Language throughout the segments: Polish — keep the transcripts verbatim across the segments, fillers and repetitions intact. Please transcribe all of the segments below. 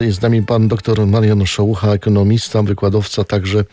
Jest z nami pan doktor Marian Szołucha, ekonomista, wykładowca także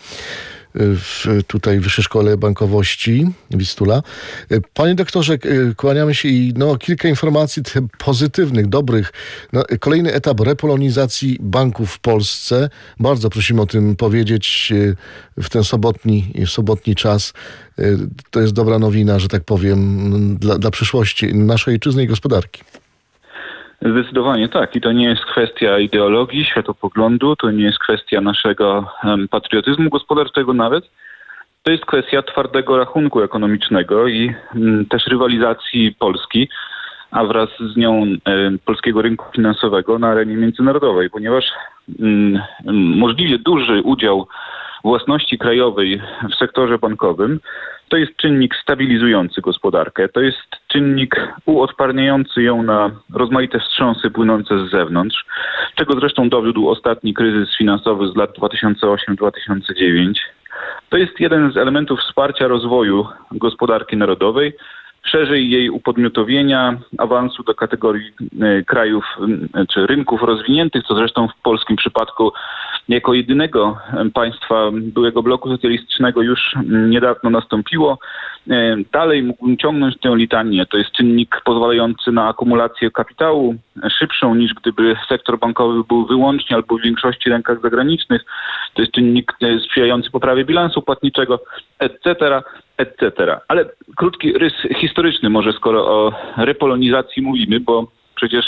w tutaj Wyższej Szkole Bankowości Wistula. Panie doktorze, kłaniamy się i no, kilka informacji pozytywnych, dobrych. No, kolejny etap repolonizacji banków w Polsce. Bardzo prosimy o tym powiedzieć w ten sobotni, sobotni czas. To jest dobra nowina, że tak powiem, dla, dla przyszłości naszej ojczyzny i gospodarki. Zdecydowanie tak. I to nie jest kwestia ideologii, światopoglądu, to nie jest kwestia naszego um, patriotyzmu gospodarczego nawet. To jest kwestia twardego rachunku ekonomicznego i um, też rywalizacji Polski, a wraz z nią um, polskiego rynku finansowego na arenie międzynarodowej, ponieważ um, możliwie duży udział własności krajowej w sektorze bankowym to jest czynnik stabilizujący gospodarkę, to jest czynnik uodparniający ją na rozmaite wstrząsy płynące z zewnątrz, czego zresztą dowiódł ostatni kryzys finansowy z lat dwa tysiące osiem do dwa tysiące dziewięć. To jest jeden z elementów wsparcia rozwoju gospodarki narodowej, szerzej jej upodmiotowienia, awansu do kategorii krajów czy rynków rozwiniętych, co zresztą w polskim przypadku jako jedynego państwa byłego bloku socjalistycznego już niedawno nastąpiło. Dalej mógłbym ciągnąć tę litanię. To jest czynnik pozwalający na akumulację kapitału szybszą niż gdyby sektor bankowy był wyłącznie albo w większości rękach zagranicznych. To jest czynnik sprzyjający poprawie bilansu płatniczego, et cetera, et cetera. Ale krótki rys historyczny może, skoro o repolonizacji mówimy, bo przecież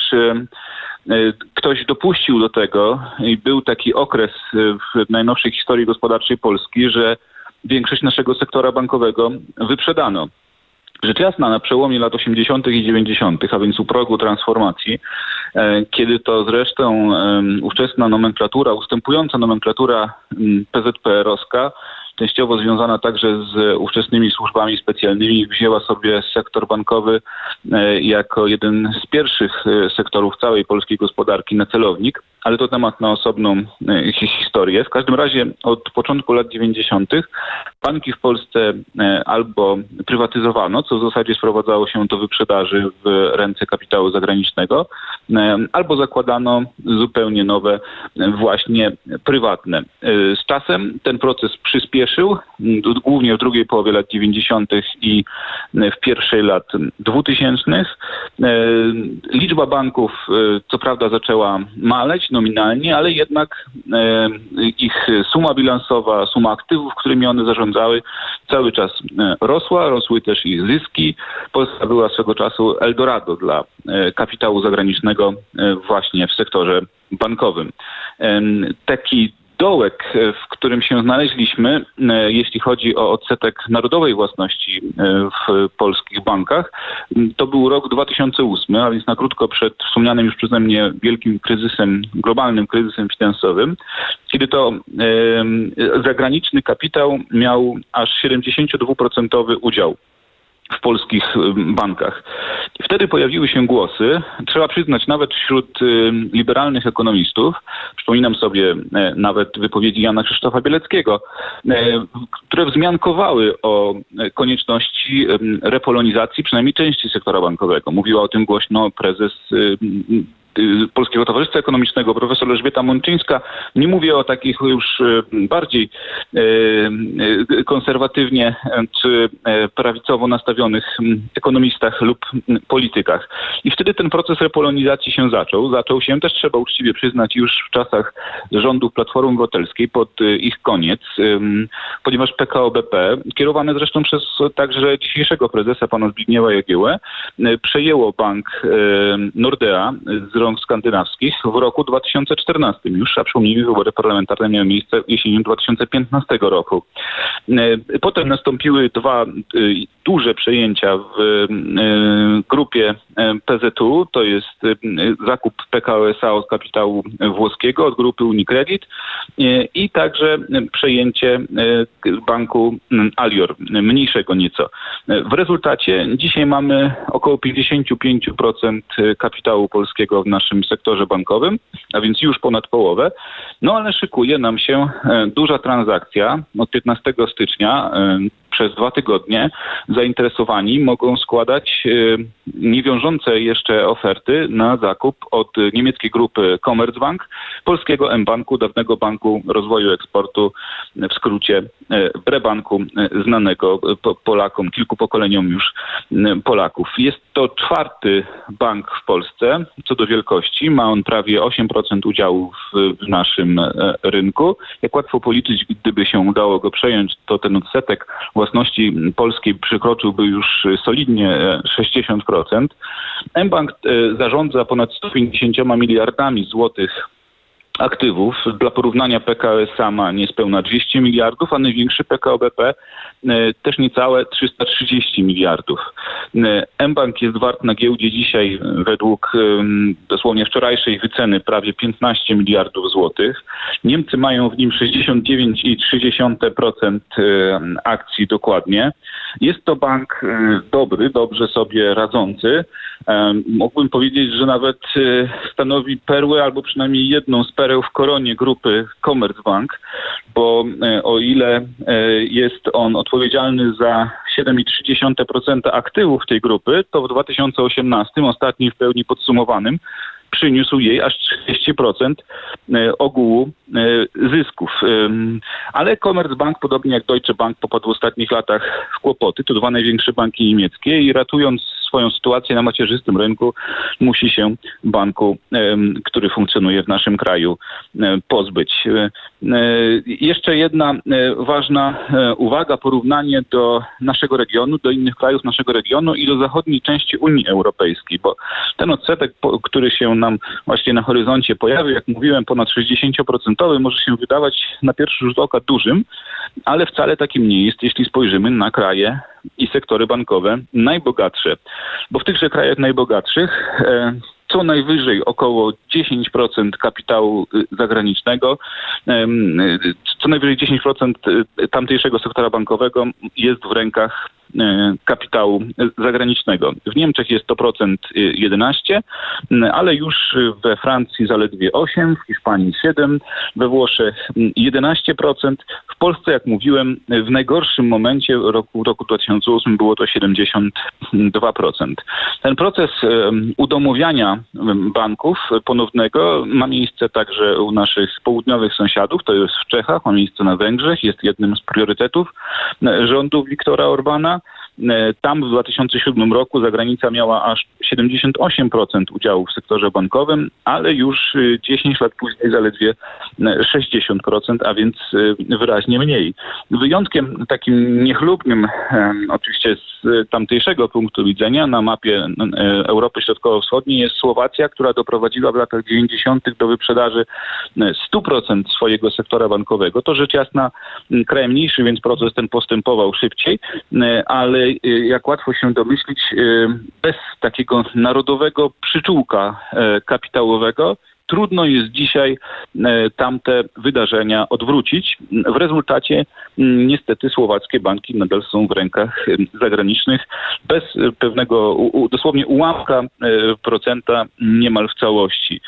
ktoś dopuścił do tego i był taki okres w najnowszej historii gospodarczej Polski, że większość naszego sektora bankowego wyprzedano. Rzecz jasna, na przełomie lat osiemdziesiątych i dziewięćdziesiątych, a więc u progu transformacji, kiedy to zresztą ówczesna nomenklatura, ustępująca nomenklatura P Z P R-owska, częściowo związana także z ówczesnymi służbami specjalnymi, wzięła sobie sektor bankowy jako jeden z pierwszych sektorów całej polskiej gospodarki na celownik, ale to temat na osobną historię. W każdym razie od początku lat dziewięćdziesiątych banki w Polsce albo prywatyzowano, co w zasadzie sprowadzało się do wyprzedaży w ręce kapitału zagranicznego, albo zakładano zupełnie nowe, właśnie prywatne. Z czasem ten proces przyspieszył, głównie w drugiej połowie lat dziewięćdziesiątych i w pierwszej lat dwutysięcznych. Liczba banków co prawda zaczęła maleć nominalnie, ale jednak ich suma bilansowa, suma aktywów, którymi one zarządzały, cały czas rosła. Rosły też ich zyski. Polska była swego czasu Eldorado dla kapitału zagranicznego właśnie w sektorze bankowym. Taki dołek, w którym się znaleźliśmy, jeśli chodzi o odsetek narodowej własności w polskich bankach, to był rok dwa tysiące ósmy, a więc na krótko przed wspomnianym już przeze mnie wielkim kryzysem, globalnym kryzysem finansowym, kiedy to e, zagraniczny kapitał miał aż siedemdziesiątdwuprocentowy udział w polskich bankach. I wtedy pojawiły się głosy, trzeba przyznać, nawet wśród y, liberalnych ekonomistów, przypominam sobie e, nawet wypowiedzi Jana Krzysztofa Bieleckiego, e, które wzmiankowały o e, konieczności e, repolonizacji przynajmniej części sektora bankowego. Mówiła o tym głośno prezes y, Polskiego Towarzystwa Ekonomicznego, profesor Elżbieta Mączyńska. Nie mówię o takich już bardziej konserwatywnie czy prawicowo nastawionych ekonomistach lub politykach. I wtedy ten proces repolonizacji się zaczął. Zaczął się też, trzeba uczciwie przyznać, już w czasach rządów Platformy Obywatelskiej, pod ich koniec, ponieważ P K O B P, kierowane zresztą przez także dzisiejszego prezesa, pana Zbigniewa Jagiełłę, przejęło bank Nordea z rąk skandynawskich w roku dwa tysiące czternastym już, a przypomnijmy, wybory parlamentarne miały miejsce jesienią dwa tysiące piętnastego roku. Potem nastąpiły dwa duże przejęcia w grupie P Z U, to jest zakup P K O S A od kapitału włoskiego, od grupy Unicredit i także przejęcie banku Alior, mniejszego nieco. W rezultacie dzisiaj mamy około pięćdziesiąt pięć procent kapitału polskiego w naszym sektorze bankowym, a więc już ponad połowę. No ale szykuje nam się duża transakcja od piętnastego stycznia przez dwa tygodnie zainteresowani mogą składać niewiążące jeszcze oferty na zakup od niemieckiej grupy Commerzbank, polskiego mBanku, dawnego Banku Rozwoju Eksportu, w skrócie Brebanku, znanego Polakom, kilku pokoleniom już Polaków. Jest to czwarty bank w Polsce co do wielkości. Ma on prawie osiem procent udziału w naszym rynku. Jak łatwo policzyć, gdyby się udało go przejąć, to ten odsetek własności polskiej przekroczyłby już solidnie sześćdziesiąt procent. mBank zarządza ponad sto pięćdziesięcioma miliardami złotych aktywów. Dla porównania P K O S A ma niespełna dwieście miliardów, a największy P K O B P też niecałe trzysta trzydzieści miliardów. mBank jest wart na giełdzie dzisiaj według dosłownie wczorajszej wyceny prawie piętnaście miliardów złotych. Niemcy mają w nim sześćdziesiąt dziewięć przecinek trzy procent akcji dokładnie. Jest to bank dobry, dobrze sobie radzący. Mógłbym powiedzieć, że nawet stanowi perłę albo przynajmniej jedną z pereł w koronie grupy Commerzbank, bo o ile jest on odpowiedzialny za siedem przecinek trzy procent aktywów tej grupy, to w dwa tysiące osiemnastym, ostatnim w pełni podsumowanym, przyniósł jej aż trzydzieści procent ogółu zysków. Ale Commerzbank, podobnie jak Deutsche Bank, popadł w ostatnich latach w kłopoty. To dwa największe banki niemieckie i ratując swoją sytuację na macierzystym rynku, musi się banku, który funkcjonuje w naszym kraju, pozbyć. Jeszcze jedna ważna uwaga, porównanie do naszego regionu, do innych krajów naszego regionu i do zachodniej części Unii Europejskiej, bo ten odsetek, który się nam właśnie na horyzoncie pojawił, jak mówiłem, ponad sześćdziesiąt procent, może się wydawać na pierwszy rzut oka dużym, ale wcale takim nie jest, jeśli spojrzymy na kraje i sektory bankowe najbogatsze. Bo w tychże krajach najbogatszych e, co najwyżej około dziesięć procent kapitału zagranicznego, e, co najwyżej dziesięć procent tamtejszego sektora bankowego jest w rękach kapitału zagranicznego. W Niemczech jest to procent jedenaście, ale już we Francji zaledwie osiem, w Hiszpanii siedem, we Włoszech jedenaście procent. W Polsce, jak mówiłem, w najgorszym momencie roku, roku dwa tysiące ósmym było to siedemdziesiąt dwa procent. Ten proces udomowiania banków ponownego ma miejsce także u naszych południowych sąsiadów, to jest w Czechach, ma miejsce na Węgrzech, jest jednym z priorytetów rządu Viktora Orbana. Tam w dwa tysiące siódmym roku zagranica miała aż siedemdziesiąt osiem procent udziału w sektorze bankowym, ale już dziesięć lat później zaledwie sześćdziesiąt procent, a więc wyraźnie mniej. Wyjątkiem takim niechlubnym, oczywiście z tamtejszego punktu widzenia, na mapie Europy Środkowo-Wschodniej jest Słowacja, która doprowadziła w latach dziewięćdziesiątych do wyprzedaży stu procent swojego sektora bankowego. To rzecz jasna kraj mniejszy, więc proces ten postępował szybciej, ale jak łatwo się domyślić, bez takiego narodowego przyczółka kapitałowego trudno jest dzisiaj tamte wydarzenia odwrócić. W rezultacie niestety słowackie banki nadal są w rękach zagranicznych bez pewnego dosłownie ułamka procenta niemal w całości.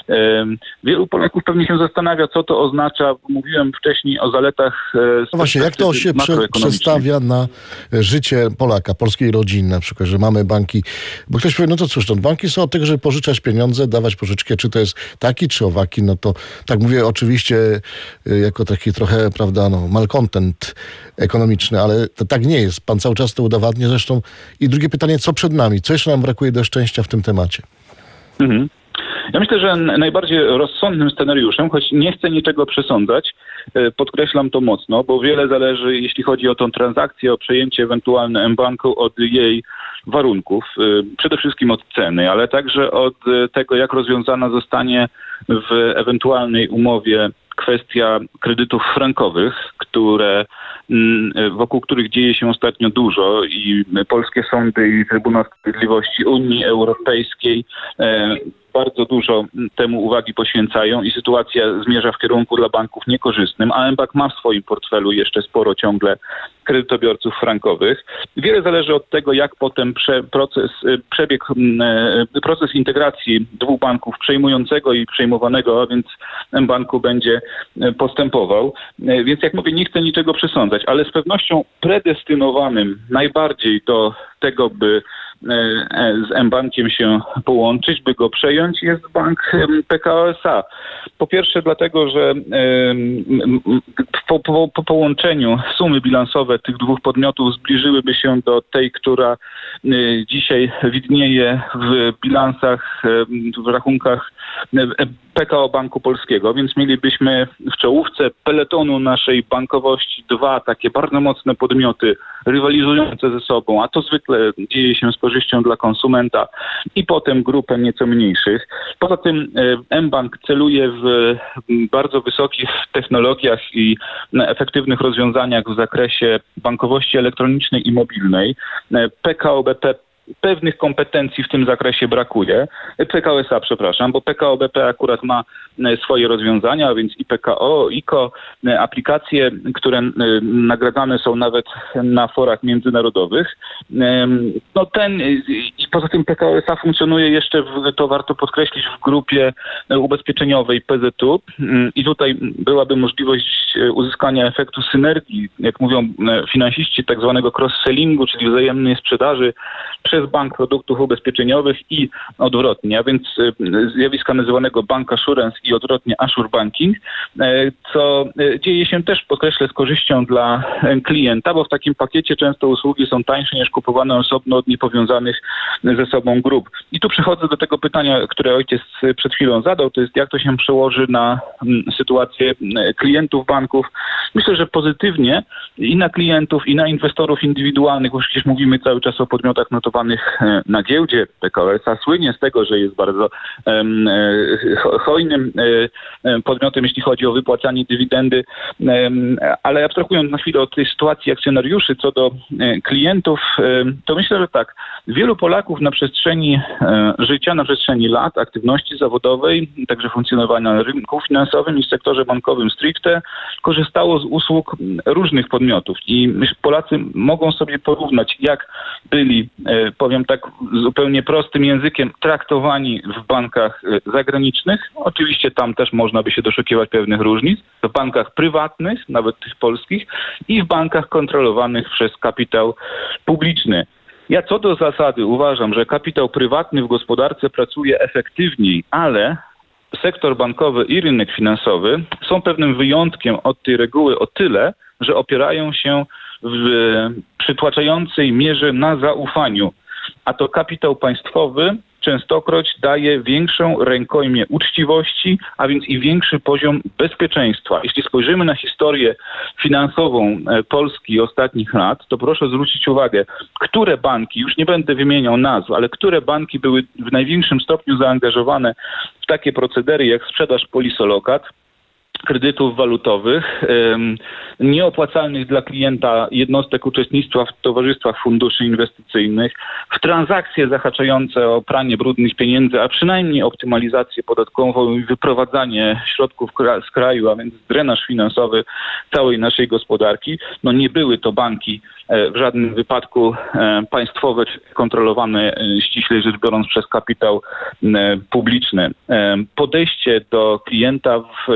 Wielu Polaków pewnie się zastanawia, co to oznacza. Mówiłem wcześniej o zaletach. No właśnie, jak to się prze, przestawia na życie Polaka, polskiej rodziny na przykład, że mamy banki, bo ktoś powie, no to cóż, no, banki są od tego, żeby pożyczać pieniądze, dawać pożyczkę, czy to jest taki czy owaki, no to tak mówię oczywiście jako taki trochę, prawda, no malcontent ekonomiczny, ale to tak nie jest. Pan cały czas to udowadnia zresztą. I drugie pytanie, co przed nami? Co jeszcze nam brakuje do szczęścia w tym temacie? Mhm. Ja myślę, że najbardziej rozsądnym scenariuszem, choć nie chcę niczego przesądzać, podkreślam to mocno, bo wiele zależy, jeśli chodzi o tą transakcję, o przejęcie ewentualne mBanku, od jej warunków, przede wszystkim od ceny, ale także od tego, jak rozwiązana zostanie w ewentualnej umowie kwestia kredytów frankowych, które, wokół których dzieje się ostatnio dużo i polskie sądy i Trybunał Sprawiedliwości Unii Europejskiej bardzo dużo temu uwagi poświęcają i sytuacja zmierza w kierunku dla banków niekorzystnym, a mBank ma w swoim portfelu jeszcze sporo ciągle kredytobiorców frankowych. Wiele zależy od tego, jak potem prze, proces, przebieg, proces integracji dwóch banków przejmującego i przejmowanego, a więc mBanku będzie postępował. Więc jak mówię, nie chcę niczego przesądzać, ale z pewnością predestynowanym najbardziej do tego, by z mBankiem się połączyć, by go przejąć, jest bank P K O S A. Po pierwsze dlatego, że po, po, po połączeniu sumy bilansowe tych dwóch podmiotów zbliżyłyby się do tej, która dzisiaj widnieje w bilansach, w rachunkach P K O Banku Polskiego, więc mielibyśmy w czołówce peletonu naszej bankowości dwa takie bardzo mocne podmioty rywalizujące ze sobą, a to zwykle dzieje się z korzyścią dla konsumenta, i potem grupę nieco mniejszych. Poza tym mBank celuje w bardzo wysokich technologiach i efektywnych rozwiązaniach w zakresie bankowości elektronicznej i mobilnej. P K O B P pewnych kompetencji w tym zakresie brakuje. P K O S A, przepraszam, bo P K O B P akurat ma swoje rozwiązania, a więc i P K O, I K O, aplikacje, które nagradzane są nawet na forach międzynarodowych. No ten i poza tym P K O S A funkcjonuje jeszcze, w, to warto podkreślić, w grupie ubezpieczeniowej P Z U i tutaj byłaby możliwość uzyskania efektu synergii, jak mówią finansiści, tak zwanego cross-sellingu, czyli wzajemnej sprzedaży przez bank produktów ubezpieczeniowych i odwrotnie, a więc zjawiska nazywanego bank assurance i odwrotnie assure banking, co dzieje się też, podkreślę, z korzyścią dla klienta, bo w takim pakiecie często usługi są tańsze niż kupowane osobno od niepowiązanych ze sobą grup. I tu przechodzę do tego pytania, które ojciec przed chwilą zadał, to jest jak to się przełoży na sytuację klientów banków. Myślę, że pozytywnie i na klientów, i na inwestorów indywidualnych, bo przecież mówimy cały czas o podmiotach notowanych na giełdzie. P K O S A słynie z tego, że jest bardzo um, hojnym um, podmiotem, jeśli chodzi o wypłacanie dywidendy, um, ale abstrahując na chwilę od tej sytuacji akcjonariuszy co do um, klientów, um, to myślę, że tak, wielu Polaków na przestrzeni um, życia, na przestrzeni lat, aktywności zawodowej, także funkcjonowania na rynku finansowym i w sektorze bankowym stricte, korzystało z usług różnych podmiotów i Polacy mogą sobie porównać, jak byli, powiem tak zupełnie prostym językiem, traktowani w bankach zagranicznych. Oczywiście tam też można by się doszukiwać pewnych różnic. W bankach prywatnych, nawet tych polskich, i w bankach kontrolowanych przez kapitał publiczny. Ja co do zasady uważam, że kapitał prywatny w gospodarce pracuje efektywniej, ale sektor bankowy i rynek finansowy są pewnym wyjątkiem od tej reguły o tyle, że opierają się w przytłaczającej mierze na zaufaniu, a to kapitał państwowy częstokroć daje większą rękojmię uczciwości, a więc i większy poziom bezpieczeństwa. Jeśli spojrzymy na historię finansową Polski ostatnich lat, to proszę zwrócić uwagę, które banki, już nie będę wymieniał nazw, ale które banki były w największym stopniu zaangażowane w takie procedery jak sprzedaż polisolokat, kredytów walutowych, nieopłacalnych dla klienta jednostek uczestnictwa w towarzystwach funduszy inwestycyjnych, w transakcje zahaczające o pranie brudnych pieniędzy, a przynajmniej optymalizację podatkową i wyprowadzanie środków z kraju, a więc drenaż finansowy całej naszej gospodarki. No nie były to banki w żadnym wypadku państwowe czy kontrolowane ściślej rzecz biorąc przez kapitał publiczny. Podejście do klienta w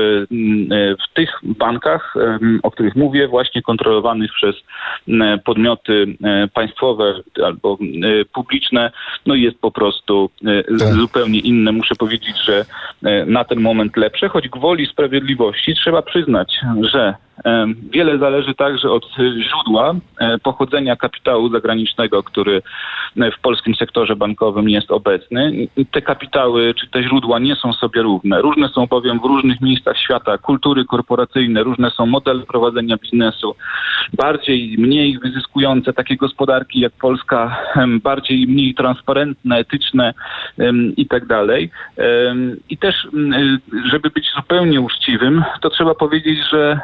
w tych bankach, o których mówię, właśnie kontrolowanych przez podmioty państwowe albo publiczne, no jest po prostu tak. zupełnie inne. Muszę powiedzieć, że na ten moment lepsze, choć gwoli sprawiedliwości trzeba przyznać, że wiele zależy także od źródła pochodzenia kapitału zagranicznego, który w polskim sektorze bankowym jest obecny. Te kapitały czy te źródła nie są sobie równe. Różne są bowiem w różnych miejscach świata kultury korporacyjne, różne są modele prowadzenia biznesu, bardziej, mniej wyzyskujące takie gospodarki jak Polska, bardziej, mniej transparentne, etyczne i tak dalej. I też, żeby być zupełnie uczciwym, to trzeba powiedzieć, że w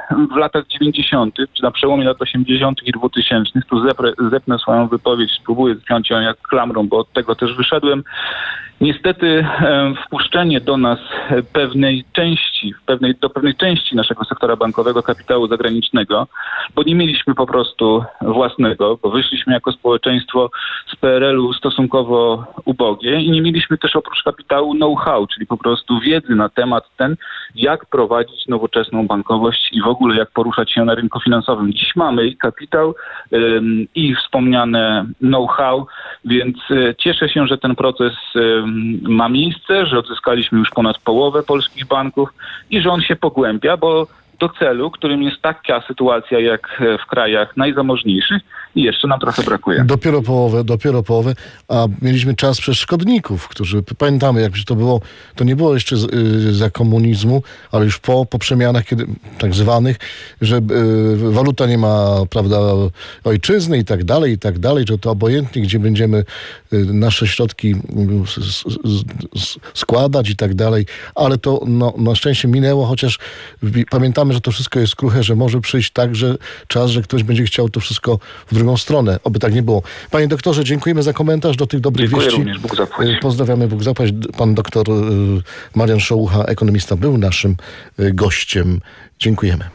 latach dziewięćdziesiątych, czy na przełomie lat osiemdziesiątych i dwutysięcznych, tu zepre, zepnę swoją wypowiedź, spróbuję zpiąć ją jak klamrą, bo od tego też wyszedłem. Niestety e, wpuszczenie do nas pewnej części, pewnej, do pewnej części naszego sektora bankowego kapitału zagranicznego, bo nie mieliśmy po prostu własnego, bo wyszliśmy jako społeczeństwo z P R L u stosunkowo ubogie i nie mieliśmy też oprócz kapitału know-how, czyli po prostu wiedzy na temat ten, jak prowadzić nowoczesną bankowość i w ogóle jak poruszać się na rynku finansowym. Dziś mamy i kapitał, ym, i wspomniane know-how, więc y, cieszę się, że ten proces y, ma miejsce, że odzyskaliśmy już ponad połowę polskich banków i że on się pogłębia, bo do celu, którym jest taka sytuacja jak w krajach najzamożniejszych i jeszcze nam trochę brakuje. Dopiero połowę, dopiero połowę, a mieliśmy czas przez szkodników, którzy, pamiętamy jak to było, to nie było jeszcze z, y, za komunizmu, ale już po, po przemianach kiedy, tak zwanych, że y, waluta nie ma, prawda, ojczyzny i tak dalej, i tak dalej, że to obojętnie, gdzie będziemy y, nasze środki y, s, s, s, składać i tak dalej, ale to no, na szczęście minęło, chociaż w, pamiętamy, że to wszystko jest kruche, że może przyjść tak, że czas, że ktoś będzie chciał to wszystko w drugą stronę. Oby tak nie było. Panie doktorze, dziękujemy za komentarz do tych dobrych Dziękuję wieści. również, Bóg zapłać. Pozdrawiamy, Bóg zapłać. Pan doktor Marian Szołucha, ekonomista, był naszym gościem. Dziękujemy.